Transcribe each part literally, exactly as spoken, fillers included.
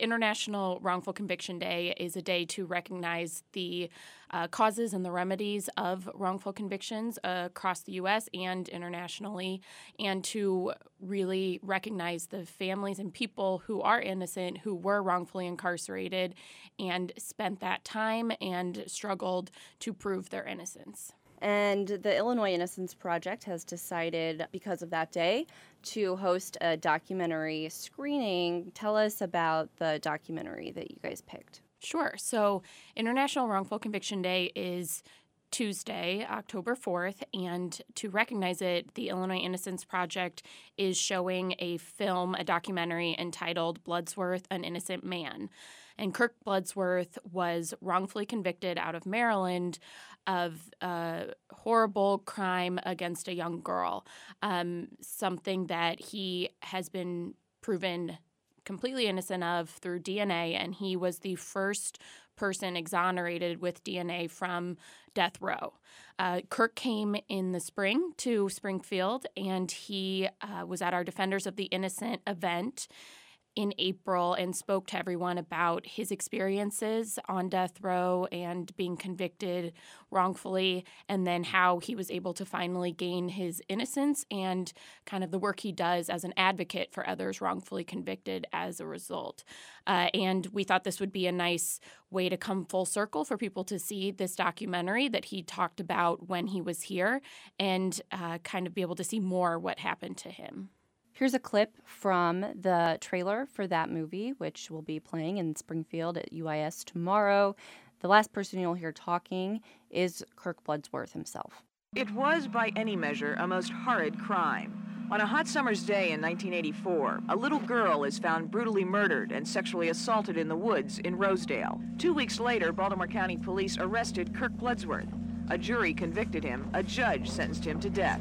International Wrongful Conviction Day is a day to recognize the uh, causes and the remedies of wrongful convictions uh, across the U S and internationally, and to really recognize the families and people who are innocent, who were wrongfully incarcerated and spent that time and struggled to prove their innocence. And the Illinois Innocence Project has decided, because of that day, to host a documentary screening. Tell us about the documentary that you guys picked. Sure. So International Wrongful Conviction Day is Tuesday, October fourth, and to recognize it, the Illinois Innocence Project is showing a film, a documentary entitled Bloodsworth, An Innocent Man. And Kirk Bloodsworth was wrongfully convicted out of Maryland of a horrible crime against a young girl, um, something that he has been proven completely innocent of through D N A, and he was the first person exonerated with D N A from death row. Uh, Kirk came in the spring to Springfield, and he uh, was at our Defenders of the Innocent event in April and spoke to everyone about his experiences on death row and being convicted wrongfully, and then how he was able to finally gain his innocence and kind of the work he does as an advocate for others wrongfully convicted as a result. Uh, and we thought this would be a nice way to come full circle for people to see this documentary that he talked about when he was here and uh, kind of be able to see more what happened to him. Here's a clip from the trailer for that movie, which will be playing in Springfield at U I S tomorrow. The last person you'll hear talking is Kirk Bloodsworth himself. It was, by any measure, a most horrid crime. On a hot summer's day in nineteen eighty-four, a little girl is found brutally murdered and sexually assaulted in the woods in Rosedale. Two weeks later, Baltimore County Police arrested Kirk Bloodsworth. A jury convicted him. A judge sentenced him to death.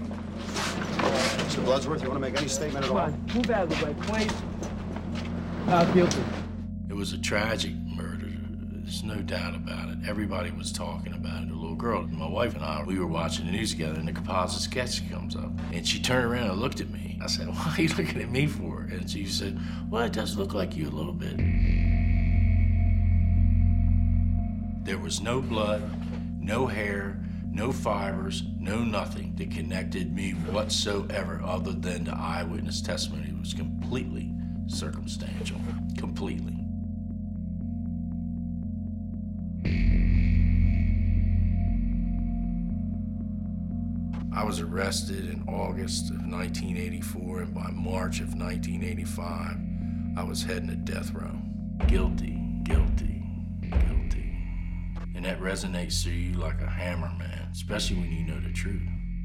Mister Bloodsworth, you want to make any statement at all? Come on, move out of the way, please. Uh, guilty. It was a tragic murder. There's no doubt about it. Everybody was talking about it. A little girl, my wife and I, we were watching the news together, and the composite sketch comes up. And she turned around and looked at me. I said, "What are you looking at me for?" And she said, "Well, it does look like you a little bit." There was no blood, no hair, no fibers, no nothing that connected me whatsoever other than the eyewitness testimony. It was completely circumstantial, completely. I was arrested in August of nineteen eighty-four, and by March of nineteen eighty-five, I was heading to death row. Guilty, guilty, guilty. And that resonates through you like a hammer, man, especially when you know the truth.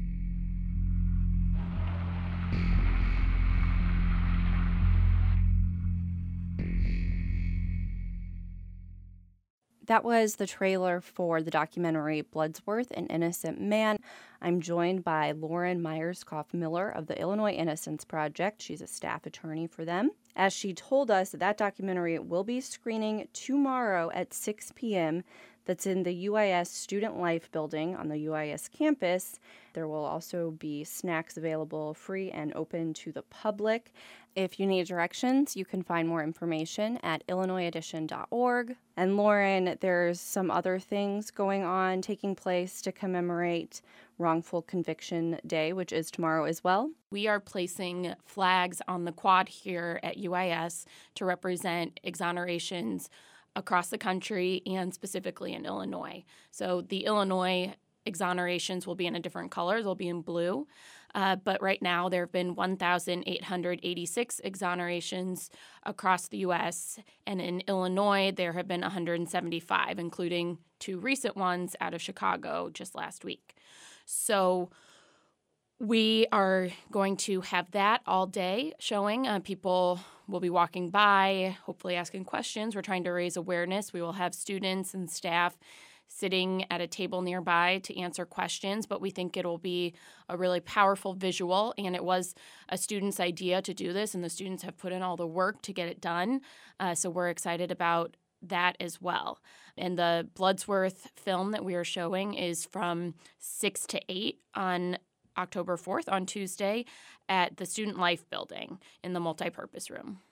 That was the trailer for the documentary Bloodsworth, An Innocent Man. I'm joined by Lauren Myers-Koff-Miller of the Illinois Innocence Project. She's a staff attorney for them. As she told us, that documentary will be screening tomorrow at six p.m. That's in the U I S Student Life building on the U I S campus. There will also be snacks available, free and open to the public. If you need directions, you can find more information at illinois edition dot org. And Lauren, there's some other things going on, taking place to commemorate Wrongful Conviction Day, which is tomorrow as well. We are placing flags on the quad here at U I S to represent exonerations across the country and specifically in Illinois. So the Illinois exonerations will be in a different color. They'll be in blue. Uh, but right now there have been one thousand eight hundred eighty-six exonerations across the U S, and in Illinois there have been one hundred seventy-five, including two recent ones out of Chicago just last week. So we are going to have that all day showing. Uh, people will be walking by, hopefully asking questions. We're trying to raise awareness. We will have students and staff sitting at a table nearby to answer questions, but we think it'll be a really powerful visual, and it was a student's idea to do this, and the students have put in all the work to get it done, uh, so we're excited about that as well. And the Bloodsworth film that we are showing is from six to eight on October fourth on Tuesday at the Student Life building in the multipurpose room.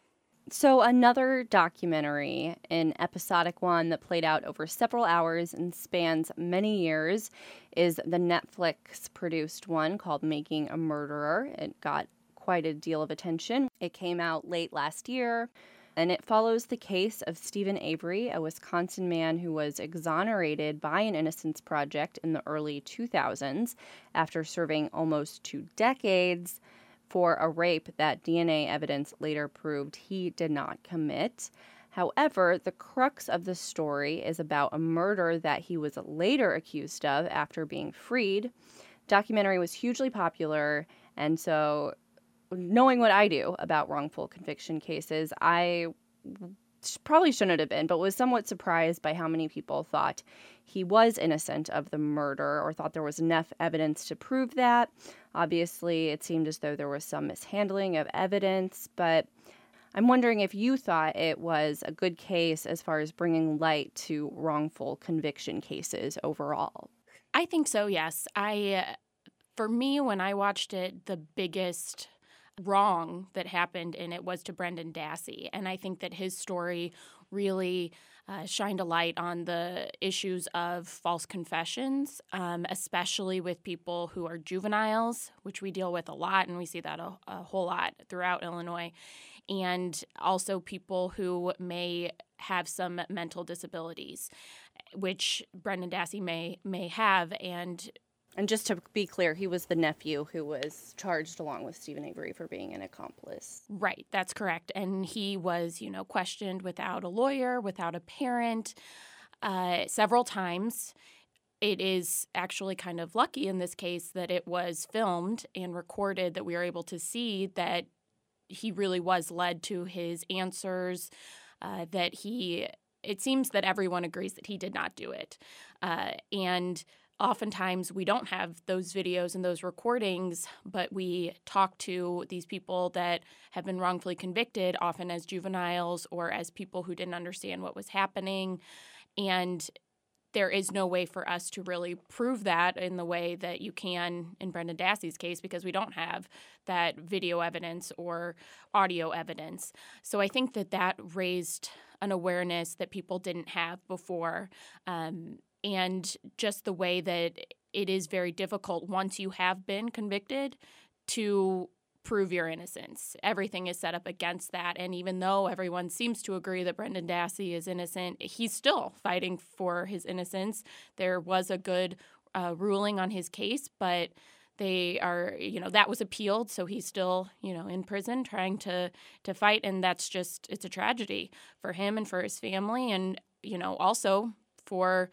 So another documentary, an episodic one that played out over several hours and spans many years, is the Netflix-produced one called Making a Murderer. It got quite a deal of attention. It came out late last year, and it follows the case of Steven Avery, a Wisconsin man who was exonerated by an Innocence Project in the early two thousands after serving almost two decades for a rape that D N A evidence later proved he did not commit. However, the crux of the story is about a murder that he was later accused of after being freed. The documentary was hugely popular, and so knowing what I do about wrongful conviction cases, I probably shouldn't have been, but was somewhat surprised by how many people thought he was innocent of the murder or thought there was enough evidence to prove that. Obviously, it seemed as though there was some mishandling of evidence, but I'm wondering if you thought it was a good case as far as bringing light to wrongful conviction cases overall. I think so, yes. I, uh, for me, when I watched it, the biggest wrong that happened in it was to Brendan Dassey. And I think that his story really uh, shined a light on the issues of false confessions, um, especially with people who are juveniles, which we deal with a lot, and we see that a, a whole lot throughout Illinois, and also people who may have some mental disabilities, which Brendan Dassey may may have. And And just to be clear, he was the nephew who was charged along with Steven Avery for being an accomplice. Right, that's correct. And he was, you know, questioned without a lawyer, without a parent, uh, several times. It is actually kind of lucky in this case that it was filmed and recorded, that we are able to see that he really was led to his answers, uh, that he, it seems that everyone agrees that he did not do it. Uh, and Oftentimes, we don't have those videos and those recordings, but we talk to these people that have been wrongfully convicted, often as juveniles or as people who didn't understand what was happening. And there is no way for us to really prove that in the way that you can in Brendan Dassey's case, because we don't have that video evidence or audio evidence. So I think that that raised an awareness that people didn't have before. Um, And just the way that it is very difficult once you have been convicted to prove your innocence. Everything is set up against that. And even though everyone seems to agree that Brendan Dassey is innocent, he's still fighting for his innocence. There was a good uh, ruling on his case, but they are, you know, that was appealed. So he's still, you know, in prison trying to, to fight. And that's just, it's a tragedy for him and for his family. And, you know, also for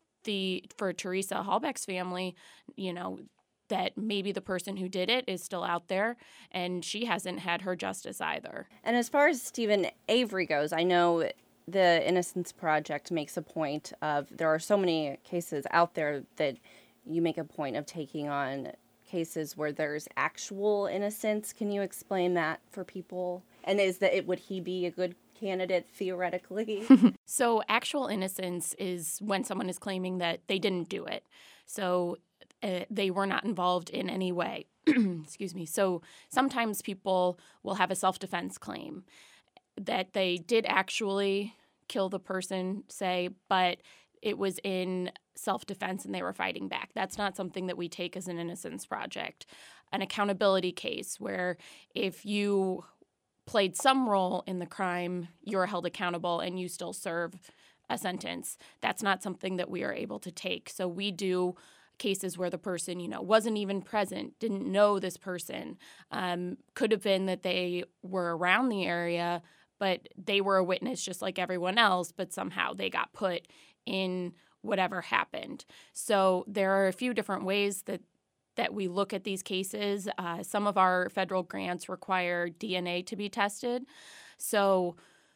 The for Teresa Halbach's family, you know, that maybe the person who did it is still out there and she hasn't had her justice either. And as far as Steven Avery goes, I know the Innocence Project makes a point of, there are so many cases out there that you make a point of taking on cases where there's actual innocence. Can you explain that for people? And is that it, would he be a good candidate theoretically? So actual innocence is when someone is claiming that they didn't do it. So uh, they were not involved in any way. Excuse me. So sometimes people will have a self-defense claim that they did actually kill the person, say, but it was in self-defense and they were fighting back. That's not something that we take as an Innocence Project. An accountability case where if you played some role in the crime, you're held accountable and you still serve a sentence. That's not something that we are able to take. So we do cases where the person, you know, wasn't even present, didn't know this person. Um, could have been that they were around the area, but they were a witness just like everyone else, but somehow they got put in whatever happened. So there are a few different ways that that we look at these cases. Uh, some of our federal grants require D N A to be tested. So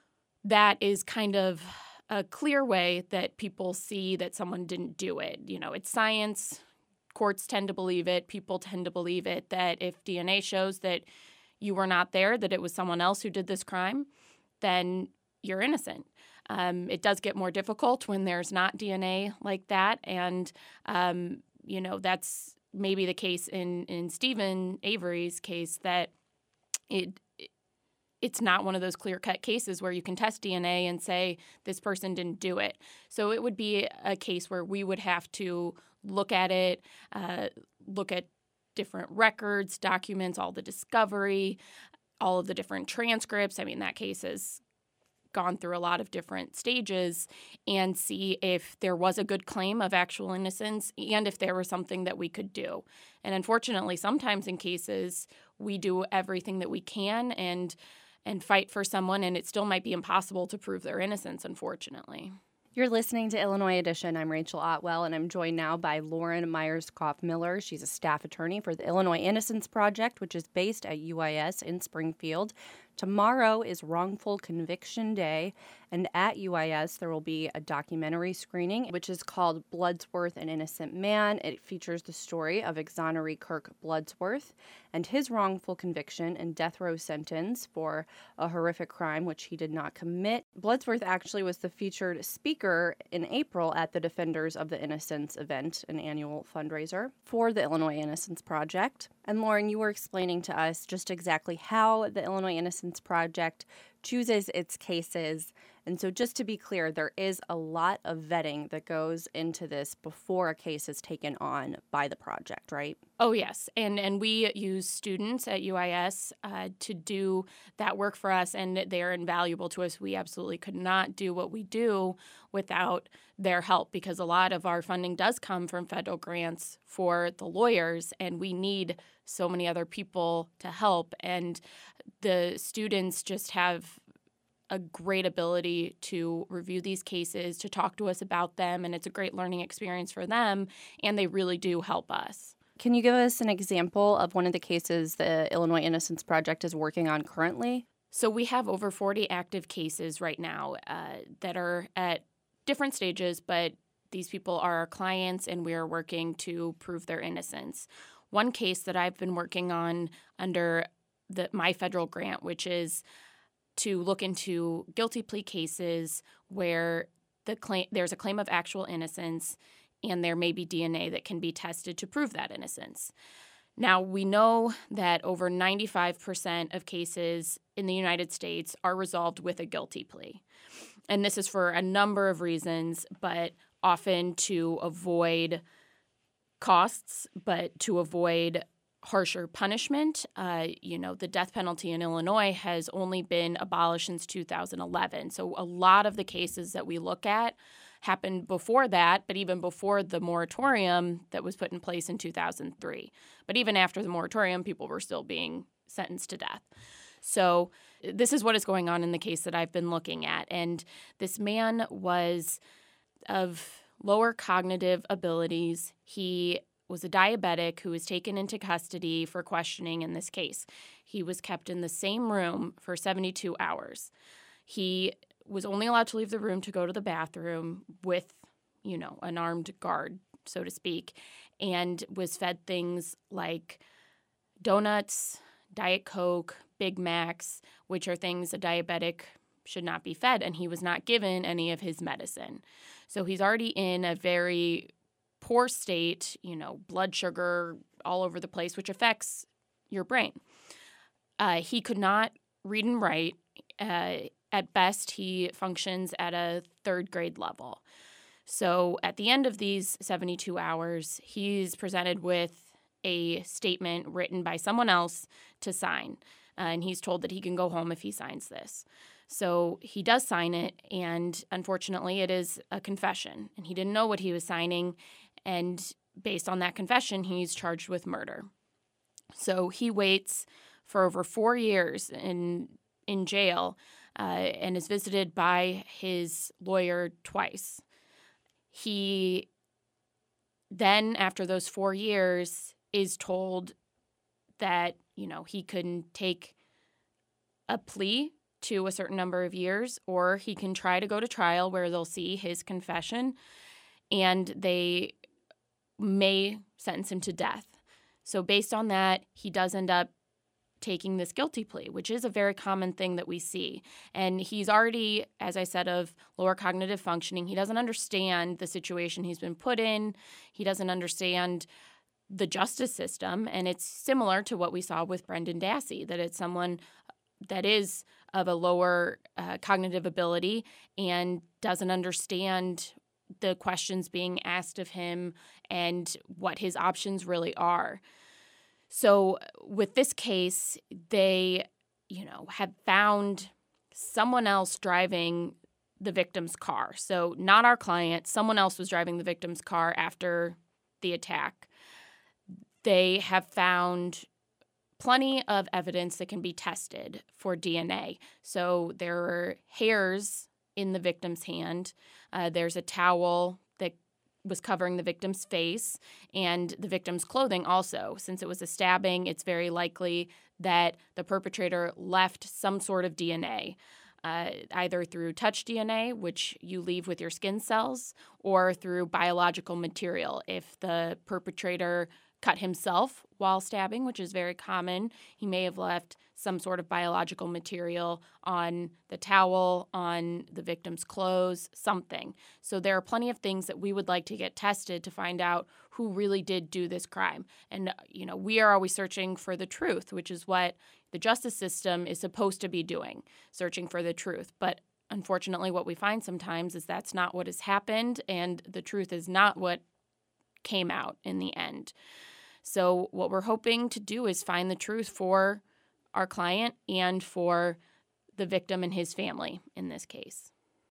that is kind of a clear way that people see that someone didn't do it. You know, it's science. Courts tend to believe it. People tend to believe it, that if D N A shows that you were not there, that it was someone else who did this crime, then you're innocent. Um, it does get more difficult when there's not D N A like that. And, um, you know, that's maybe the case in, in Steven Avery's case, that it it's not one of those clear-cut cases where you can test D N A and say this person didn't do it. So it would be a case where we would have to look at it, uh, look at different records, documents, all the discovery, all of the different transcripts. I mean, that case has gone through a lot of different stages, and see if there was a good claim of actual innocence and if there was something that we could do. And unfortunately, sometimes in cases, we do everything that we can and and fight for someone, and it still might be impossible to prove their innocence, unfortunately. You're listening to Illinois Edition. I'm Rachel Otwell, and I'm joined now by Lauren Myers-Koff-Miller. She's a staff attorney for the Illinois Innocence Project, which is based at U I S in Springfield. Tomorrow is Wrongful Conviction Day, and at U I S there will be a documentary screening, which is called Bloodsworth, an Innocent Man. It features the story of exoneree Kirk Bloodsworth and his wrongful conviction and death row sentence for a horrific crime which he did not commit. Bloodsworth actually was the featured speaker in April at the Defenders of the Innocence event, an annual fundraiser for the Illinois Innocence Project. And Lauren, you were explaining to us just exactly how the Illinois Innocence Project chooses its cases. And so just to be clear, there is a lot of vetting that goes into this before a case is taken on by the project, right? Oh, yes. And and we use students at U I S uh, to do that work for us, and they are invaluable to us. We absolutely could not do what we do without their help, because a lot of our funding does come from federal grants for the lawyers, and we need so many other people to help. And the students just have a great ability to review these cases, to talk to us about them, and it's a great learning experience for them, and they really do help us. Can you give us an example of one of the cases the Illinois Innocence Project is working on currently? So we have over forty active cases right now uh, that are at different stages, but these people are our clients, and we are working to prove their innocence. One case that I've been working on under the, my federal grant, which is to look into guilty plea cases where the claim, there's a claim of actual innocence and there may be D N A that can be tested to prove that innocence. Now, we know that over ninety-five percent of cases in the United States are resolved with a guilty plea. And this is for a number of reasons, but often to avoid costs, but to avoid harsher punishment. Uh, you know, the death penalty in Illinois has only been abolished since two thousand eleven. So a lot of the cases that we look at happened before that, but even before the moratorium that was put in place in two thousand three. But even after the moratorium, people were still being sentenced to death. So this is what is going on in the case that I've been looking at. And this man was of lower cognitive abilities. He was a diabetic who was taken into custody for questioning in this case. He was kept in the same room for seventy-two hours. He was only allowed to leave the room to go to the bathroom with, you know, an armed guard, so to speak, and was fed things like donuts, Diet Coke, Big Macs, which are things a diabetic should not be fed, and he was not given any of his medicine. So he's already in a very poor state, you know, blood sugar all over the place, which affects your brain. Uh, he could not read and write. Uh, at best, he functions at a third grade level. So at the end of these seventy-two hours, he's presented with a statement written by someone else to sign, uh, and he's told that he can go home if he signs this. So he does sign it, and unfortunately, it is a confession, and he didn't know what he was signing. And based on that confession, he's charged with murder. So he waits for over four years in in jail uh, and is visited by his lawyer twice. He then, after those four years, is told that, you know, he can take a plea to a certain number of years, or he can try to go to trial where they'll see his confession and they may sentence him to death. So based on that, he does end up taking this guilty plea, which is a very common thing that we see. And he's already, as I said, of lower cognitive functioning. He doesn't understand the situation he's been put in. He doesn't understand the justice system. And it's similar to what we saw with Brendan Dassey, that it's someone that is of a lower uh, cognitive ability and doesn't understand the questions being asked of him and what his options really are. So with this case, they, you know, have found someone else driving the victim's car. So not our client, someone else was driving the victim's car after the attack. They have found plenty of evidence that can be tested for D N A. So there are hairs in the victim's hand. Uh, there's a towel that was covering the victim's face and the victim's clothing also. Since it was a stabbing, it's very likely that the perpetrator left some sort of D N A, uh, either through touch D N A, which you leave with your skin cells, or through biological material. If the perpetrator cut himself while stabbing, which is very common, he may have left some sort of biological material on the towel, on the victim's clothes, something. So there are plenty of things that we would like to get tested to find out who really did do this crime. And, you know, we are always searching for the truth, which is what the justice system is supposed to be doing, searching for the truth. But unfortunately, what we find sometimes is that's not what has happened, and the truth is not what came out in the end. So what we're hoping to do is find the truth for our client and for the victim and his family in this case.